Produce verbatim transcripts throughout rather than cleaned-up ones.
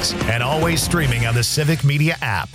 Catholics, and always streaming on the Civic Media app.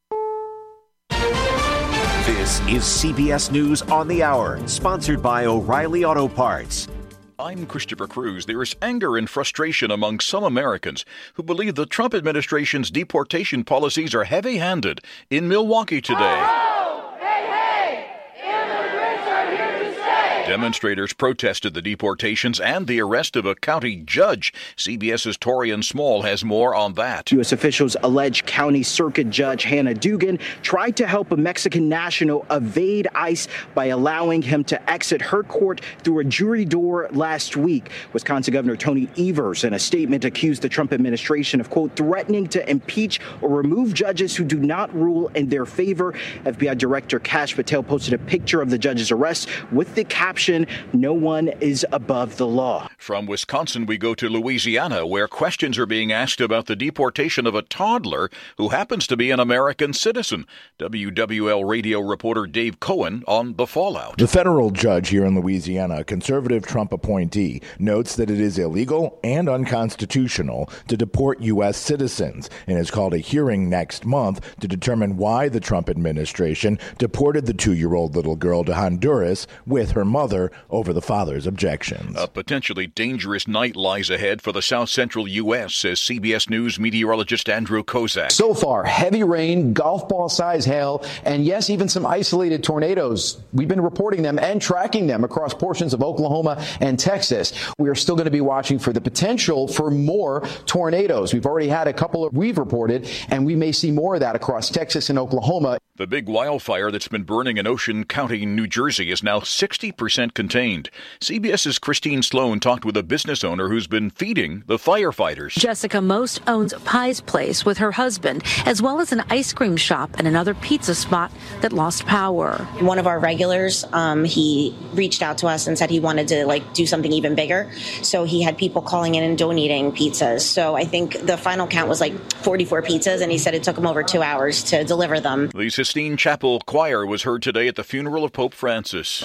This is C B S News on the Hour, sponsored by O'Reilly Auto Parts. I'm Christopher Cruz. There is anger and frustration among some Americans who believe the Trump administration's deportation policies are heavy-handed in Milwaukee today. Oh, hey, hey! Immigrants are here to stay! Demonstrators protested the deportations and the arrest of a county judge. CBS's Torian Small has more on that. U S officials allege County Circuit Judge Hannah Dugan tried to help a Mexican national evade ICE by allowing him to exit her court through a jury door last week. Wisconsin Governor Tony Evers, in a statement, accused the Trump administration of, quote, threatening to impeach or remove judges who do not rule in their favor. F B I Director Kash Patel posted a picture of the judge's arrest with the caption, "No one is above the law." From Wisconsin, we go to Louisiana, where questions are being asked about the deportation of a toddler who happens to be an American citizen. W W L radio reporter Dave Cohen on the fallout. The federal judge here in Louisiana, a conservative Trump appointee, notes that it is illegal and unconstitutional to deport U S citizens and has called a hearing next month to determine why the Trump administration deported the two-year-old little girl to Honduras with her mother over the father's objections. A potentially dangerous night lies ahead for the south-central U S, says C B S News meteorologist Andrew Kozak. So far, heavy rain, golf ball-size hail, and yes, even some isolated tornadoes. We've been reporting them and tracking them across portions of Oklahoma and Texas. We are still going to be watching for the potential for more tornadoes. We've already had a couple of we've reported, and we may see more of that across Texas and Oklahoma. The big wildfire that's been burning in Ocean County, New Jersey, is now sixty percent contained. CBS's Christine Sloan talked with a business owner who's been feeding the firefighters. Jessica Most owns Pie's Place with her husband, as well as an ice cream shop and another pizza spot that lost power. One of our regulars, um, he reached out to us and said he wanted to like do something even bigger. So he had people calling in and donating pizzas. So I think the final count was like forty-four pizzas, and he said it took him over two hours to deliver them. The Sistine Chapel Choir was heard today at the funeral of Pope Francis.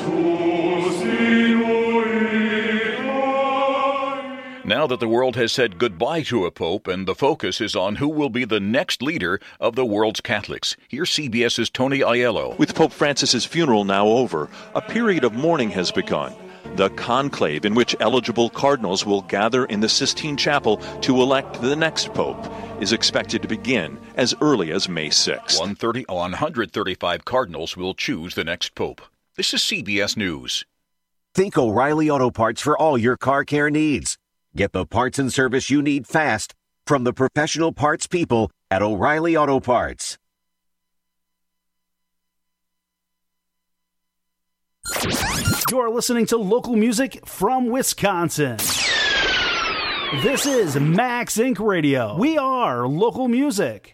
Now that the world has said goodbye to a pope and the focus is on who will be the next leader of the world's Catholics, here's CBS's Tony Aiello. With Pope Francis's funeral now over, a period of mourning has begun. The conclave, in which eligible cardinals will gather in the Sistine Chapel to elect the next pope, is expected to begin as early as May sixth. one hundred thirty-five cardinals will choose the next pope. This is C B S News. Think O'Reilly Auto Parts for all your car care needs. Get the parts and service you need fast from the professional parts people at O'Reilly Auto Parts. You're listening to local music from Wisconsin. This is Max Incorporated. Radio. We are local music.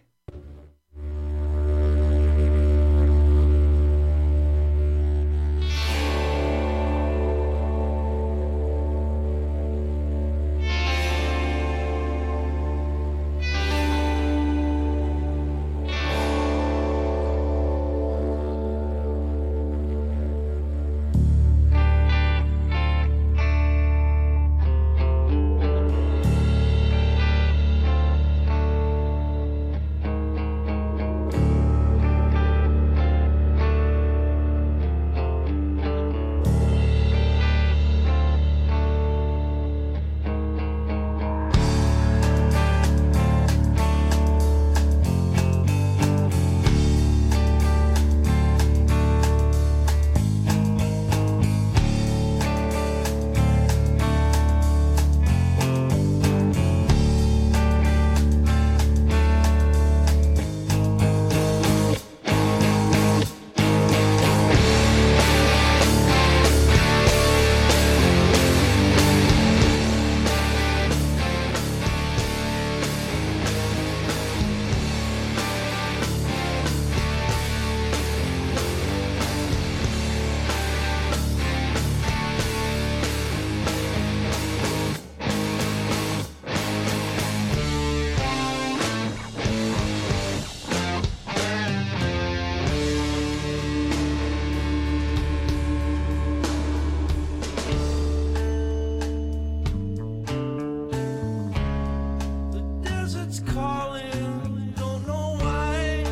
calling, don't know why.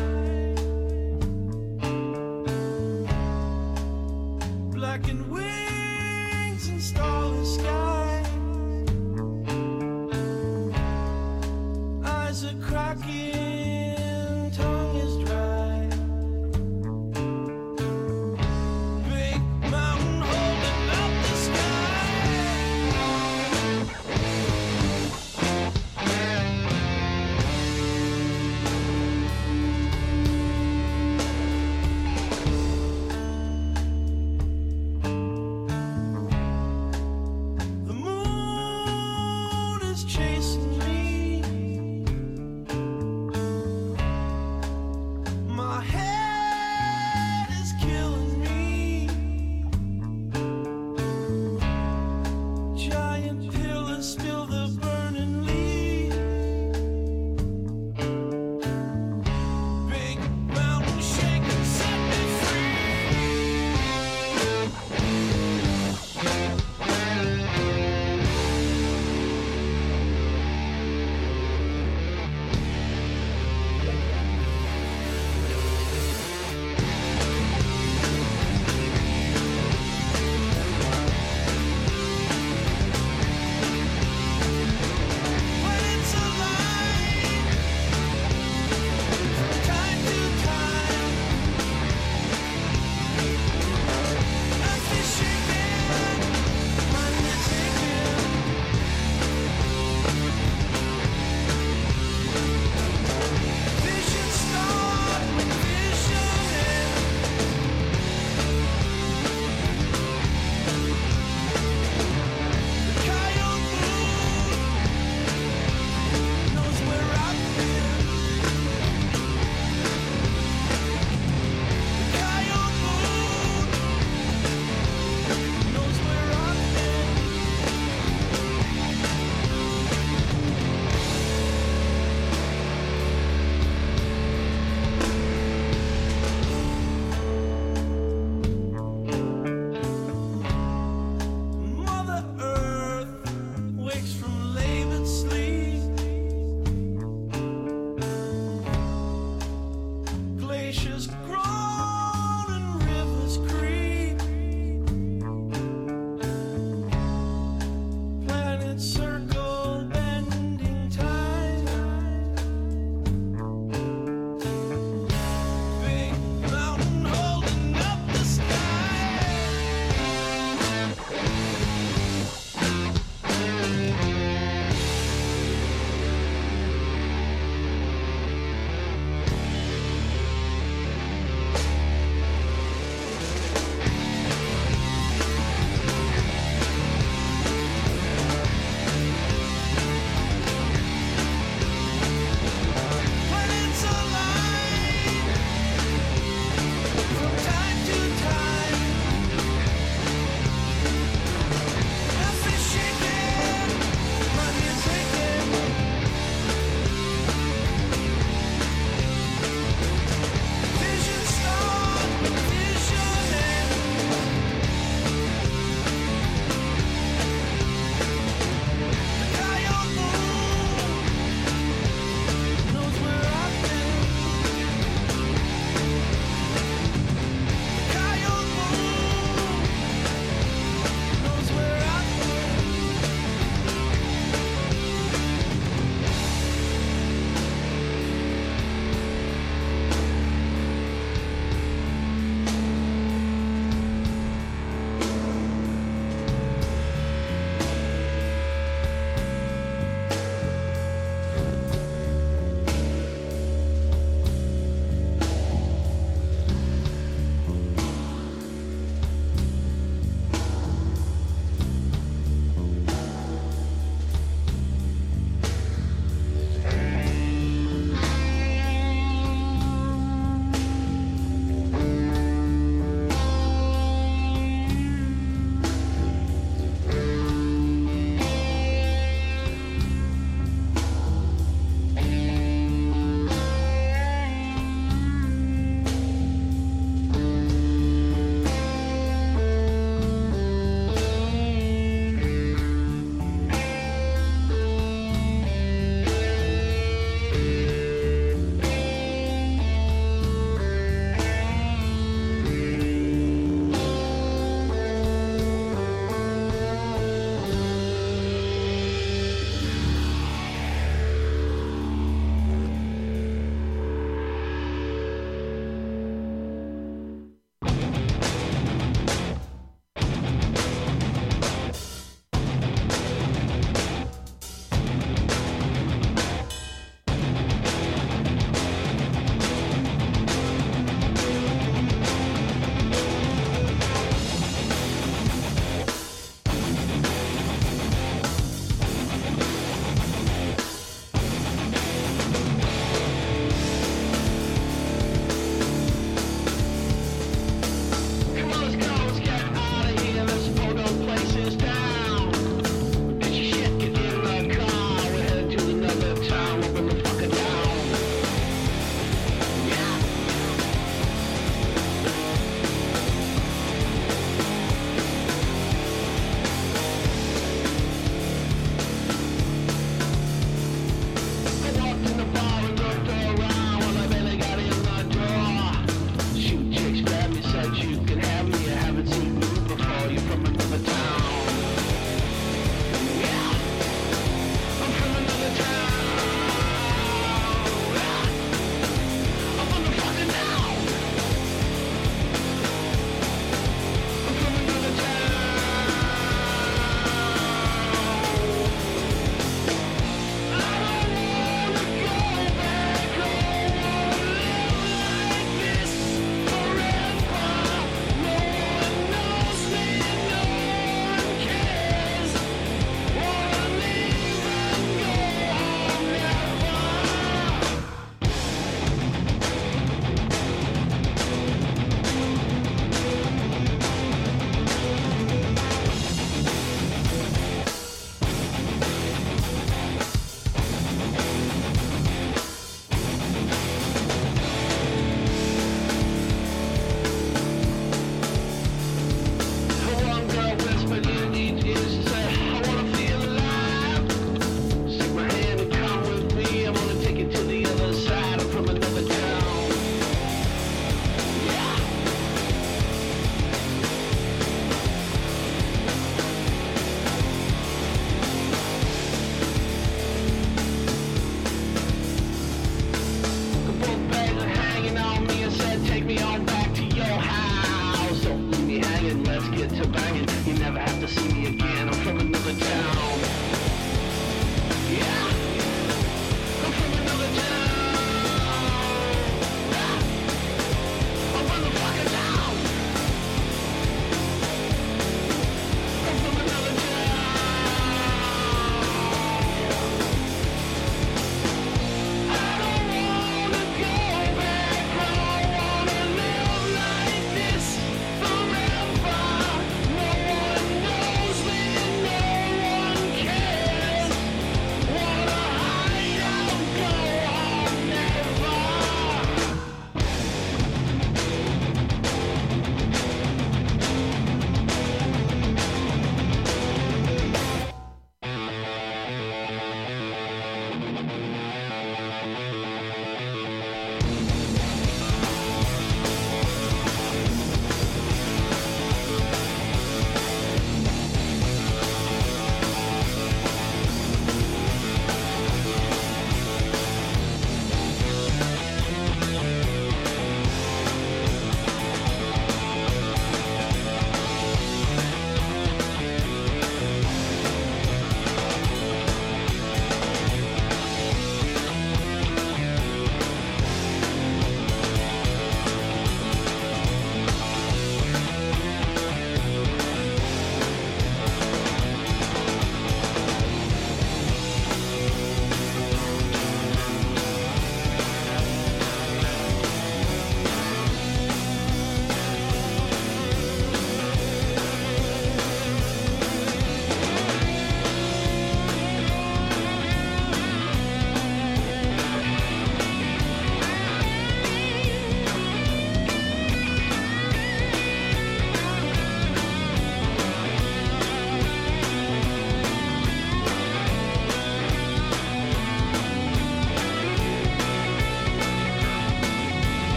Blackened wings and starless sky. Eyes are cracking, tongue is dry. Big mountain holding up the sky. The moon is chasing me.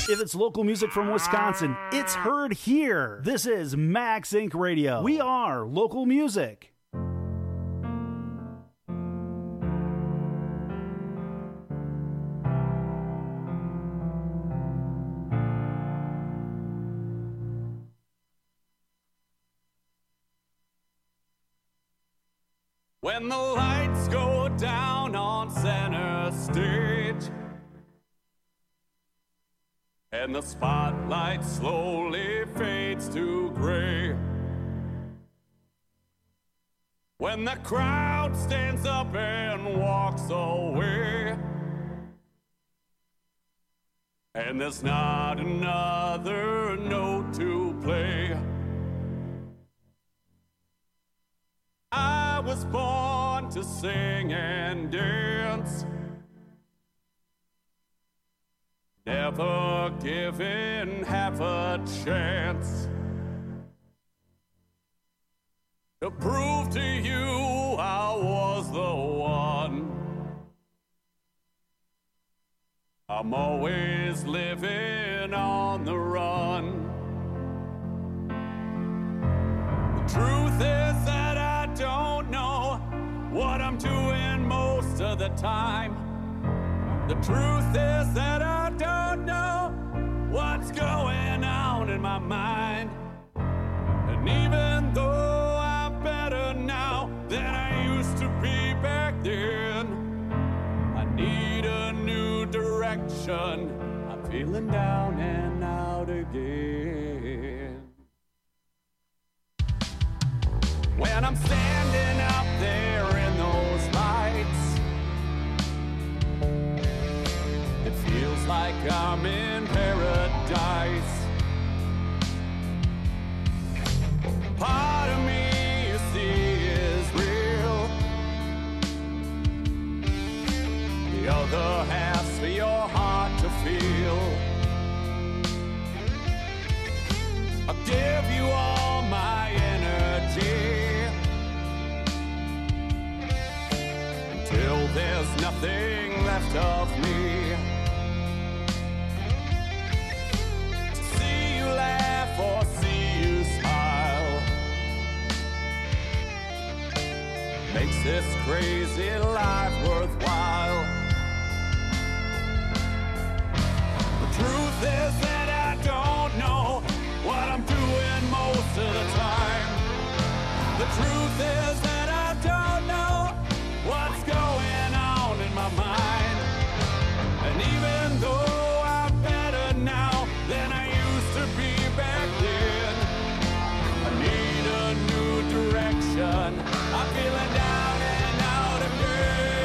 If it's local music from Wisconsin, it's heard here. This is Max Incorporated. Radio. We are local music. When the lights go down on center stage and the spotlight slowly fades to gray, when the crowd stands up and walks away, and there's not another note to play, I was born to sing and dance, never given half a chance to prove to you I was the one. I'm always living on the run. The truth is that I don't know what I'm doing most of the time. The truth is that I don't know what's going on in my mind. And even though I'm better now than I used to be back then, I need a new direction. I'm feeling down and out again. When I'm standing up there in those lights, it feels like I'm in paradise. Part of me, you see, is real. The other half's for your heart to feel. I'll give you all my energy until there's nothing left of me. To see you laugh or see you smile makes this crazy life worthwhile. The truth is that I don't know what I'm doing most of the time. The truth is that I don't know what's going on in my mind. And even though I'm better now than I used to be back then, I need a new direction. I'm feeling down and out again.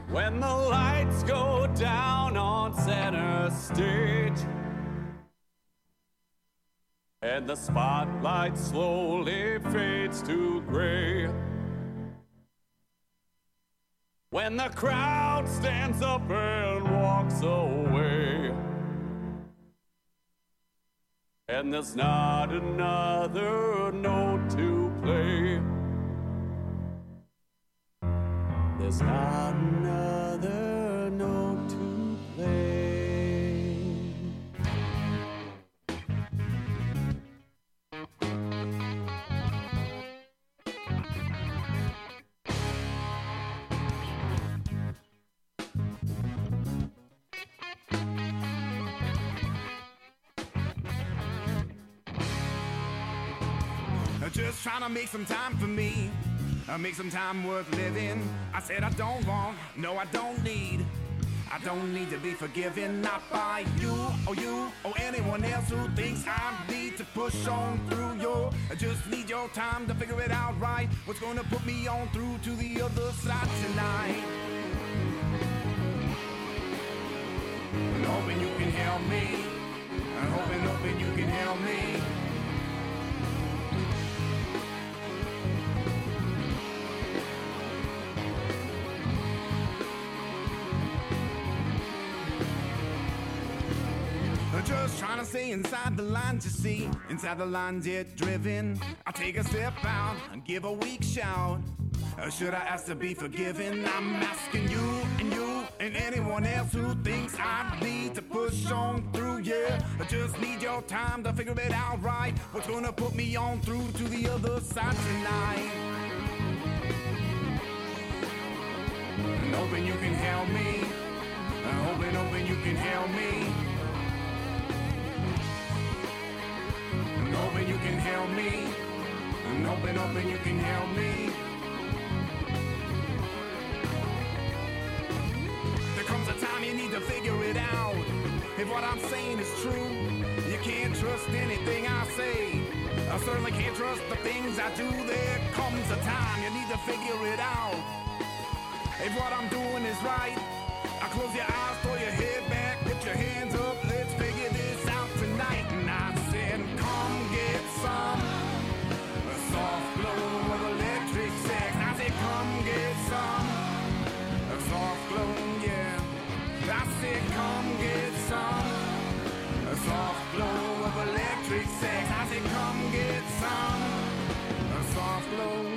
When the lights go down on center stage and the spotlight slowly fades to gray, when the crowd stands up and walks away, and there's not another note to play, there's not another note to play. Just trying to make some time for me. I make some time worth living. I said I don't want, no I don't need. I don't need to be forgiven, not by you or you or anyone else who thinks I need to push on through your. I just need your time to figure it out right. What's gonna put me on through to the other side tonight? I'm hoping you can help me. I'm hoping, hoping you can help me. Just trying to stay inside the lines, you see. Inside the lines, yet driven. I take a step out and give a weak shout. Or should I ask to be forgiven? I'm asking you and you and anyone else who thinks I need to push on through, yeah. I just need your time to figure it out right. What's gonna put me on through to the other side tonight? I'm hoping you can help me. I'm hoping, hoping you can help me. I'm hoping you can help me. I'm hoping, hoping you can help me. There comes a time you need to figure it out. If what I'm saying is true, you can't trust anything I say. I certainly can't trust the things I do. There comes a time you need to figure it out. If what I'm doing is right, I close your eyes, throw your head back, put your hands up, let's figure this out tonight. And I said, come get some a soft glow of electric sex. I said, come get some a soft glow, yeah. I said, come get some a soft glow of electric sex. I said, come get some a soft glow.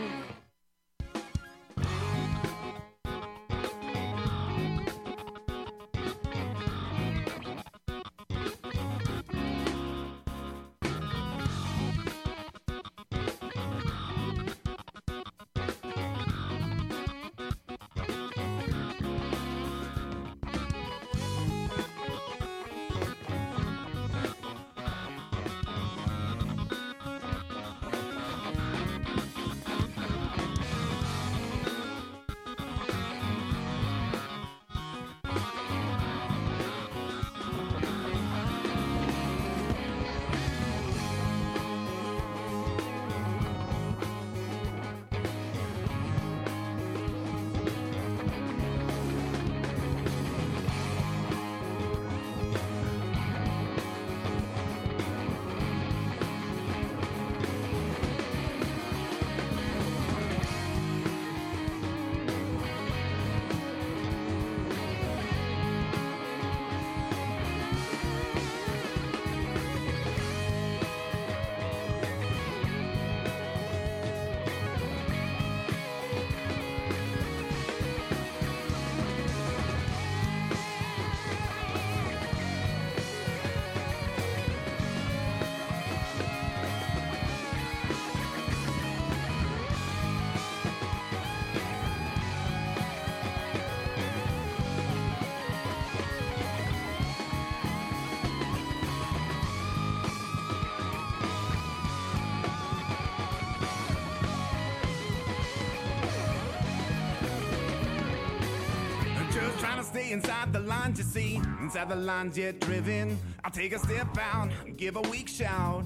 Stay inside the lines, you see. Inside the lines, yet driven. I'll take a step out, give a weak shout.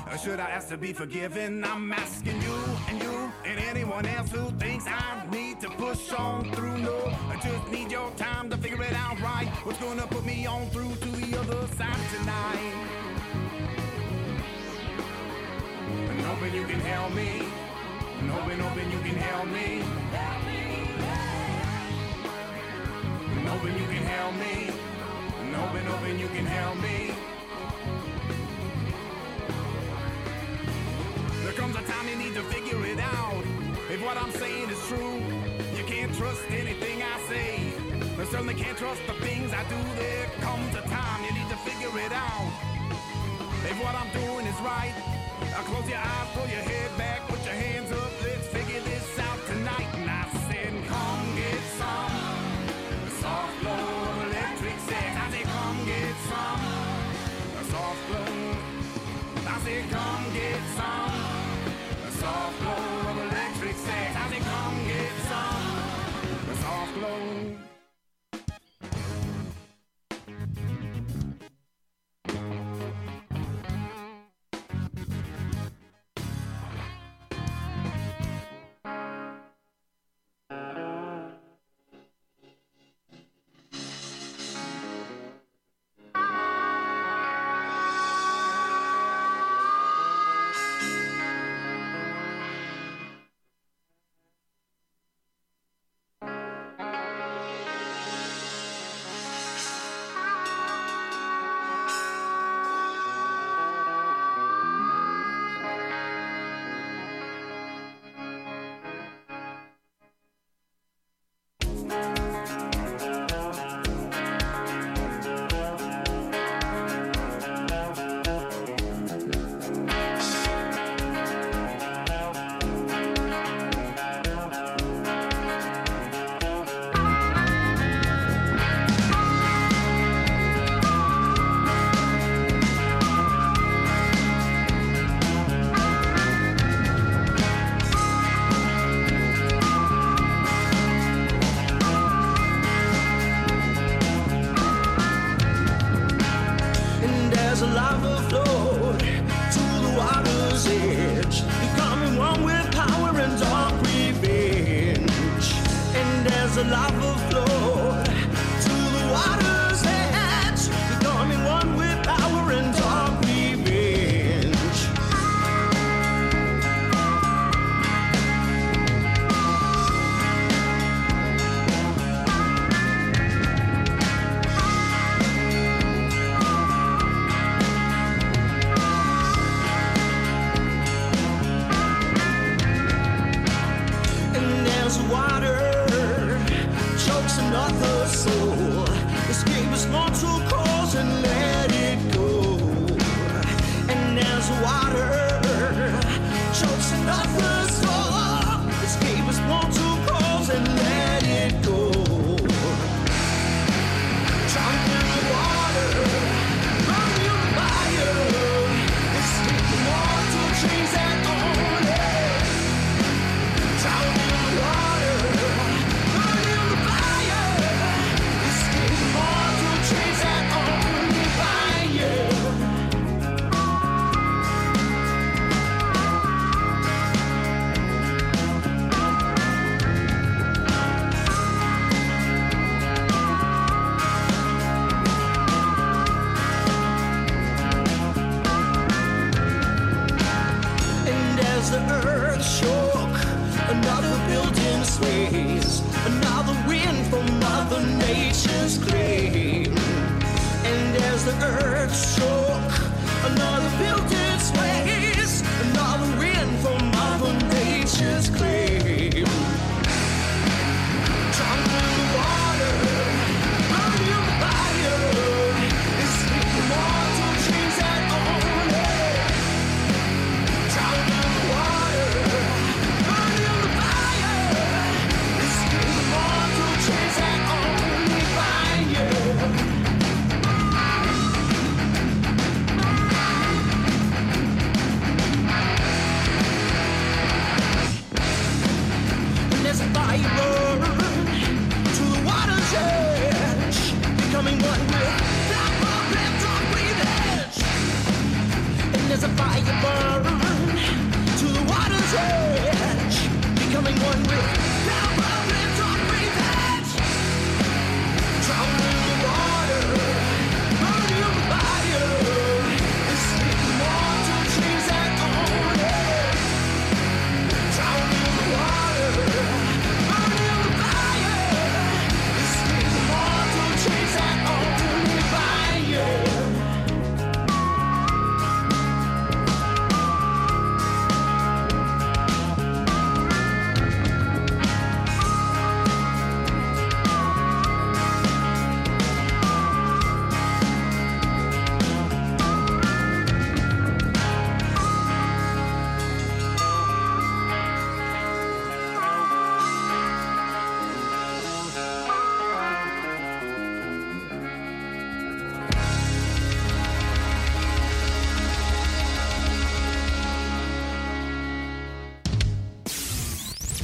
Or should I ask to be forgiven? I'm asking you and you and anyone else who thinks I need to push on through. No, I just need your time to figure it out right. What's gonna put me on through to the other side tonight? And hoping you can help me. And hoping, hoping you can help me. And hoping you can help me. And hoping, hoping you can help me. There comes a time you need to figure it out. If what I'm saying is true, you can't trust anything I say. I certainly can't trust the things I do. There comes a time you need to figure it out. If what I'm doing is right, I'll close your eyes, pull your head back, put your hands up, let's figure this out tonight. And I said, come get some soft glow electric sex. I said, come get some soft glow. I said, come get some soft glow of electric sex. I said, come get some soft glow.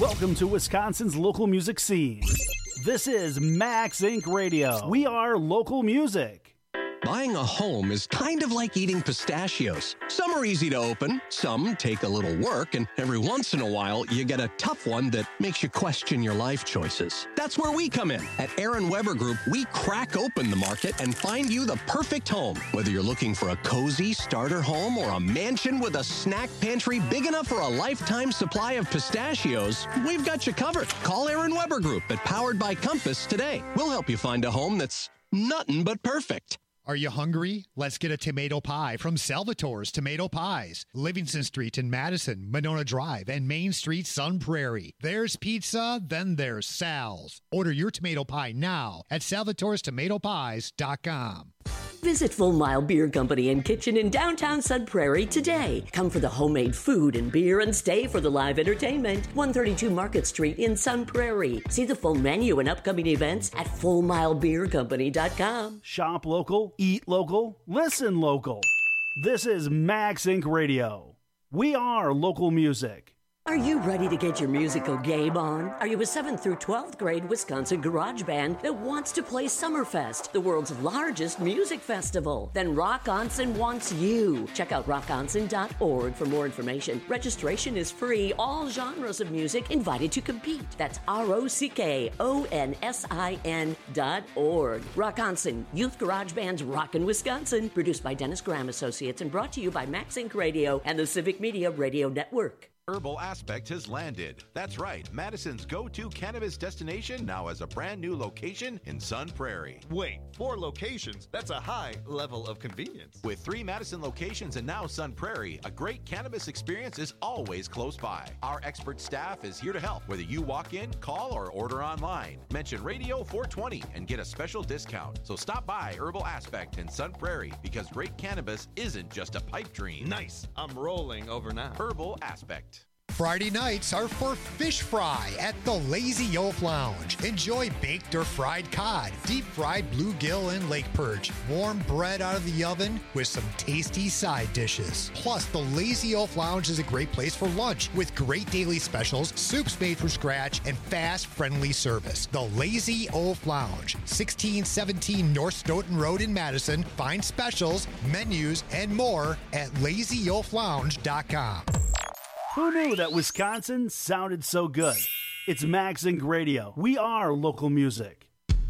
Welcome to Wisconsin's local music scene. This is Max Incorporated. Radio. We are local music. Buying a home is kind of like eating pistachios. Some are easy to open, some take a little work, and every once in a while, you get a tough one that makes you question your life choices. That's where we come in. At Aaron Weber Group, we crack open the market and find you the perfect home. Whether you're looking for a cozy starter home or a mansion with a snack pantry big enough for a lifetime supply of pistachios, we've got you covered. Call Aaron Weber Group at Powered by Compass today. We'll help you find a home that's nothing but perfect. Are you hungry? Let's get a tomato pie from Salvatore's Tomato Pies. Livingston Street in Madison, Monona Drive, and Main Street, Sun Prairie. There's pizza, then there's Sal's. Order your tomato pie now at salvatores tomato pies dot com. Visit Full Mile Beer Company and Kitchen in downtown Sun Prairie today. Come for the homemade food and beer and stay for the live entertainment. one thirty-two Market Street in Sun Prairie. See the full menu and upcoming events at full mile beer company dot com. Shop local, eat local, listen local. This is Max Incorporated. Radio. We are local music. Are you ready to get your musical game on? Are you a seventh through twelfth grade Wisconsin garage band that wants to play Summerfest, the world's largest music festival? Then Rock Onsen wants you. Check out rock onsen dot org for more information. Registration is free. All genres of music invited to compete. That's R O C K O N S I N dot org. Rock Onsen, youth garage bands rockin' Wisconsin. Produced by Dennis Graham Associates and brought to you by Max Incorporated. Radio and the Civic Media Radio Network. Herbal Aspect has landed. That's right, Madison's go-to cannabis destination now has a brand new location in Sun Prairie. Wait, four locations? That's a high level of convenience. With three Madison locations and now Sun Prairie, a great cannabis experience is always close by. Our expert staff is here to help, whether you walk in, call, or order online. Mention Radio four twenty and get a special discount. So stop by Herbal Aspect in Sun Prairie because great cannabis isn't just a pipe dream. Nice. I'm rolling over now. Herbal Aspect. Friday nights are for fish fry at the Lazy Oaf Lounge. Enjoy baked or fried cod, deep fried bluegill and lake perch, warm bread out of the oven with some tasty side dishes. Plus, the Lazy Oaf Lounge is a great place for lunch with great daily specials, soups made from scratch, and fast, friendly service. The Lazy Oaf Lounge, sixteen seventeen North Stoughton Road in Madison. Find specials, menus, and more at lazy oaf lounge dot com. Who knew that Wisconsin sounded so good? It's Max Incorporated. Radio. We are local music.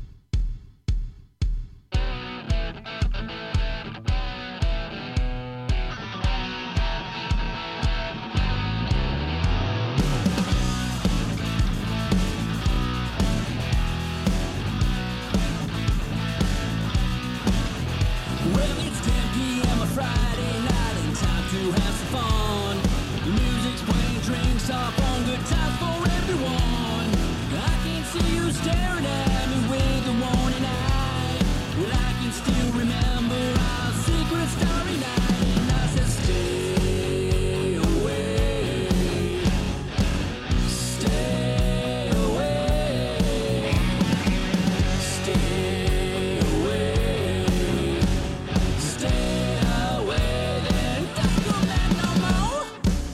Well, it's ten p.m. a Friday night and time to have some fun. Music's playing, drinks are on, good times for everyone. I can see you staring at me with a warning eye. Well, I can still remember our secret starry night, and I said, stay away, stay away, stay away, stay away, then don't go back no more.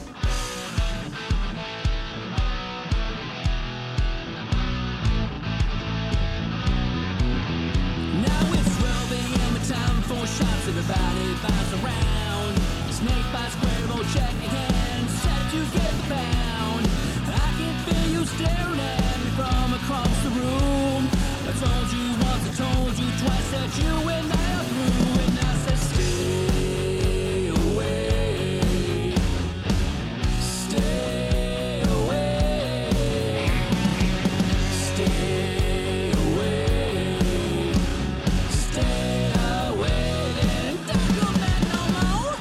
Now it's twelve a.m. and time for shots. Everybody buys around. Snake by square, roll, check again. Set to get the pound. I can feel you staring at me from across the room. I told you once, I told you twice that you and I are through. And I said, stay away, stay away, stay away, stay away, then don't go back no more.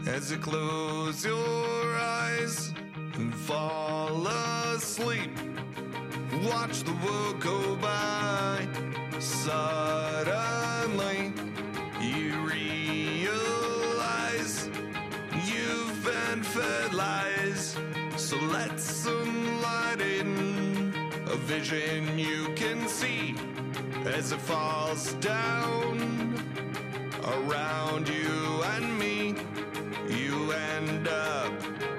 as you close your eyes and fall asleep. Watch the world go by. Suddenly, you realize you've been fed lies. So let some light in, a vision you can see as it falls down around you and me. You end up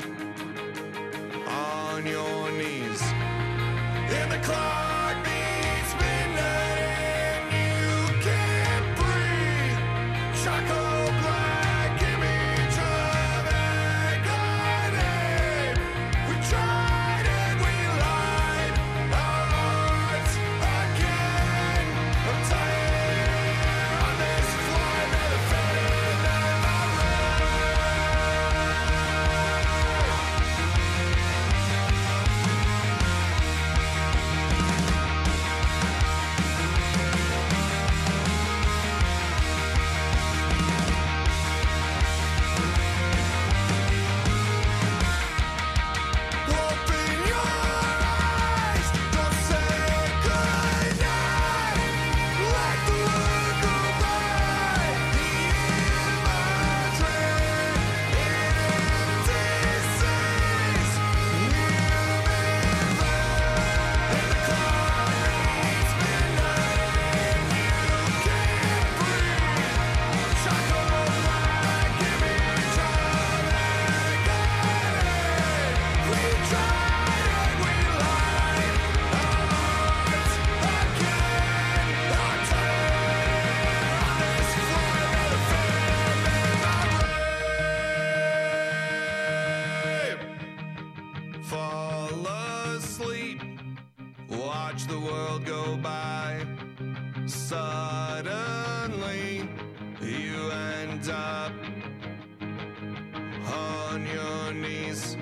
on your knees. And the clock beats midnight and you can't breathe. Charcoal black image of agony. We tried and we lied our hearts again. I'm tired on this flight that I faded down my fall asleep. Watch the world go by. Suddenly, you end up on your knees.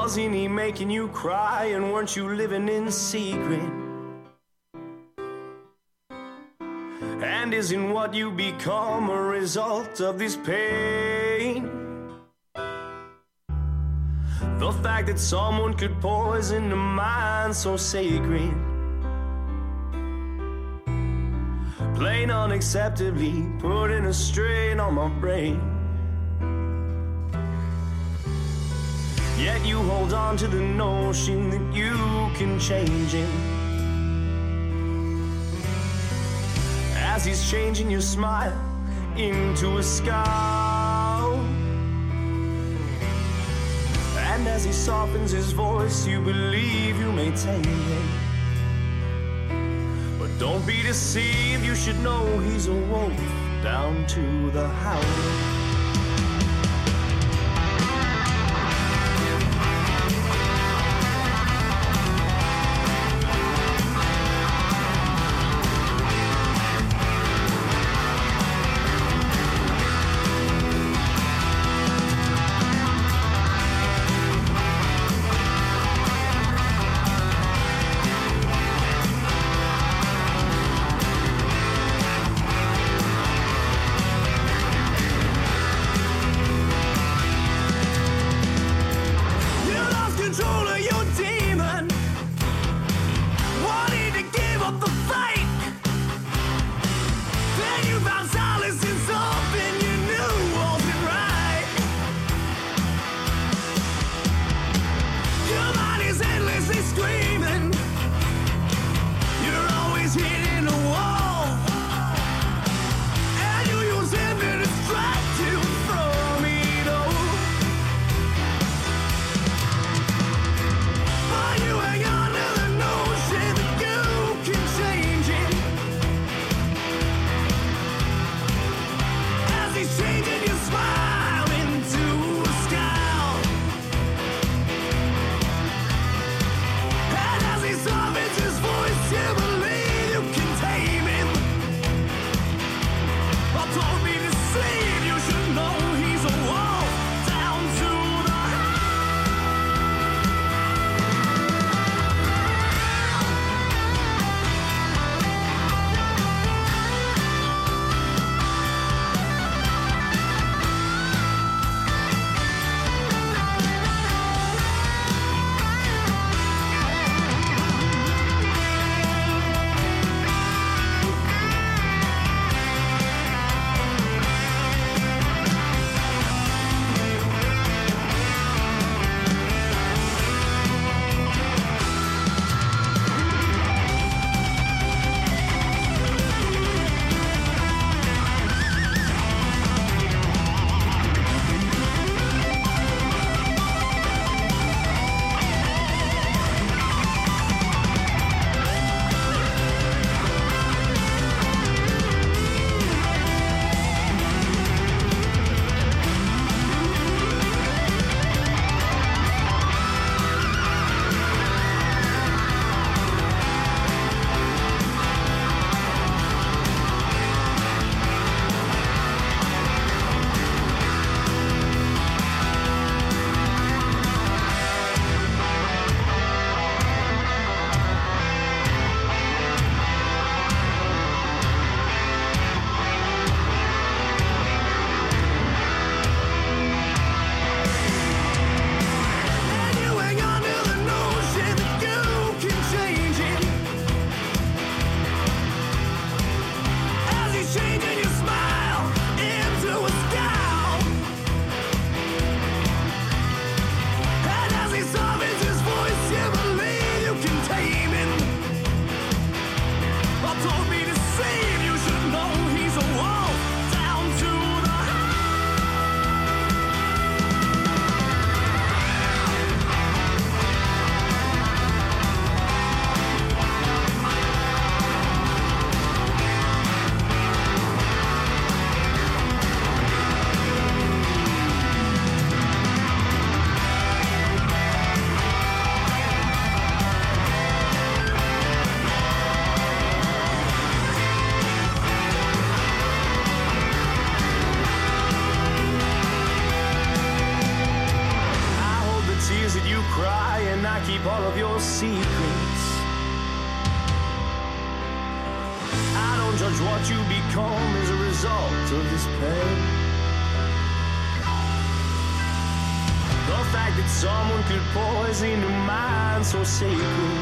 Wasn't he making you cry, and weren't you living in secret? And isn't what you become a result of this pain? The fact that someone could poison a mind so sacred, plain unacceptably putting a strain on my brain. Yet you hold on to the notion that you can change him, as he's changing your smile into a scowl. And as he softens his voice, you believe you may tame him. But don't be deceived, you should know he's a wolf down to the howling. secrets. I don't judge what you become as a result of this pain. The fact that someone could poison your mind so sacred,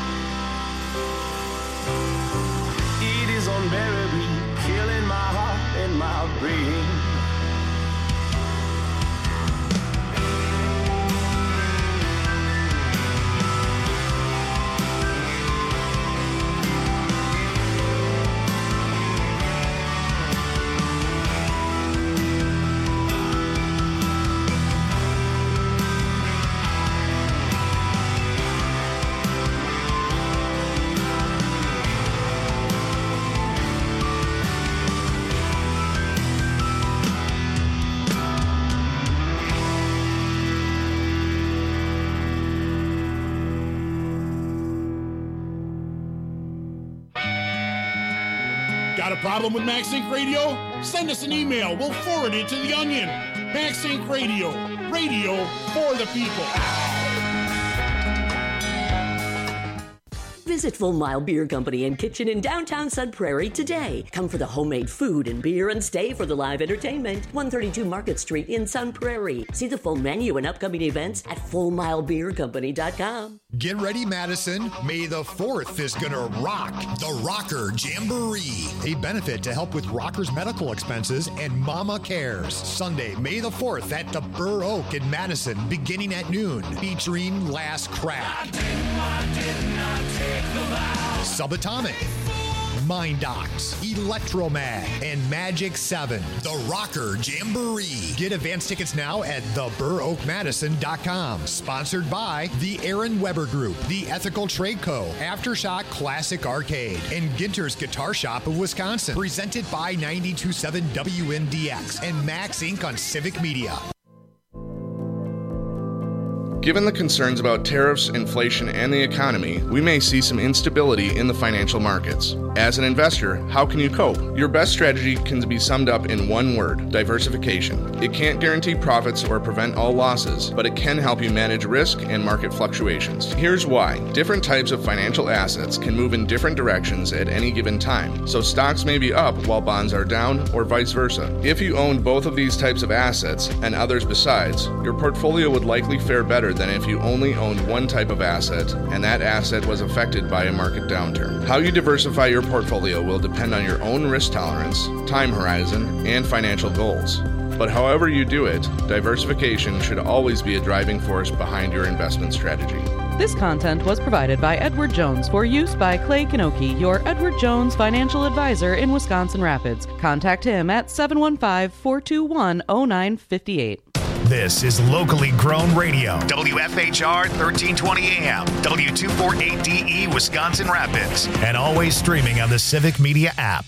it is unbearably killing my heart and my brain. Got a problem with MaxInc Radio? Send us an email. We'll forward it to The Onion. MaxInc Radio. Radio for the people. Visit Full Mile Beer Company and Kitchen in downtown Sun Prairie today. Come for the homemade food and beer and stay for the live entertainment. one thirty-two Market Street in Sun Prairie. See the full menu and upcoming events at full mile beer company dot com. Get ready, Madison. May the fourth is gonna rock the Rocker Jamboree, a benefit to help with rockers' medical expenses and Mama Cares. Sunday, May the fourth at the Burr Oak in Madison, beginning at noon, featuring Last Crack, Subatomic, Mind Docs, Electromag, and Magic seven. The Rocker Jamboree. Get advance tickets now at the burr oak madison dot com. Sponsored by the Aaron Weber Group, the Ethical Trade Co., Aftershock Classic Arcade, and Ginter's Guitar Shop of Wisconsin. Presented by ninety-two point seven W N D X and Max Incorporated on Civic Media. Given the concerns about tariffs, inflation, and the economy, we may see some instability in the financial markets. As an investor, how can you cope? Your best strategy can be summed up in one word: diversification. It can't guarantee profits or prevent all losses, but it can help you manage risk and market fluctuations. Here's why. Different types of financial assets can move in different directions at any given time, so stocks may be up while bonds are down, or vice versa. If you owned both of these types of assets, and others besides, your portfolio would likely fare better than if you only owned one type of asset and that asset was affected by a market downturn. How you diversify your portfolio will depend on your own risk tolerance, time horizon, and financial goals. But however you do it, diversification should always be a driving force behind your investment strategy. This content was provided by Edward Jones for use by Clay Kanoki, your Edward Jones financial advisor in Wisconsin Rapids. Contact him at seven one five, four two one, zero nine five eight. This is locally grown radio. W F H R thirteen twenty A M, W two forty-eight D E, Wisconsin Rapids. And always streaming on the Civic Media app.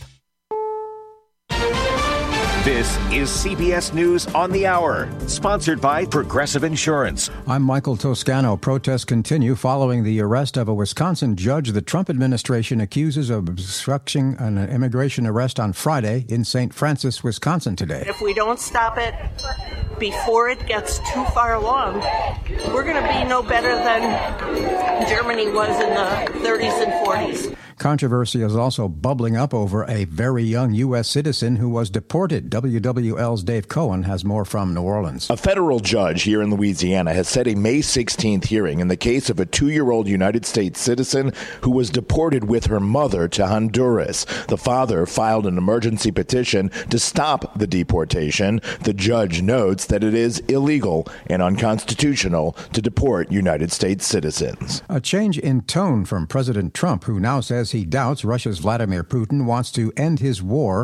This is C B S News on the Hour, sponsored by Progressive Insurance. I'm Michael Toscano. Protests continue following the arrest of a Wisconsin judge the Trump administration accuses of obstructing an immigration arrest on Friday in Saint Francis, Wisconsin today. If we don't stop it before it gets too far along, we're going to be no better than Germany was in the thirties and forties. Controversy is also bubbling up over a very young U S citizen who was deported. W W L's Dave Cohen has more from New Orleans. A federal judge here in Louisiana has set a May sixteenth hearing in the case of a two-year-old United States citizen who was deported with her mother to Honduras. The father filed an emergency petition to stop the deportation. The judge notes that it is illegal and unconstitutional to deport United States citizens. A change in tone from President Trump, who now says he doubts Russia's Vladimir Putin wants to end his war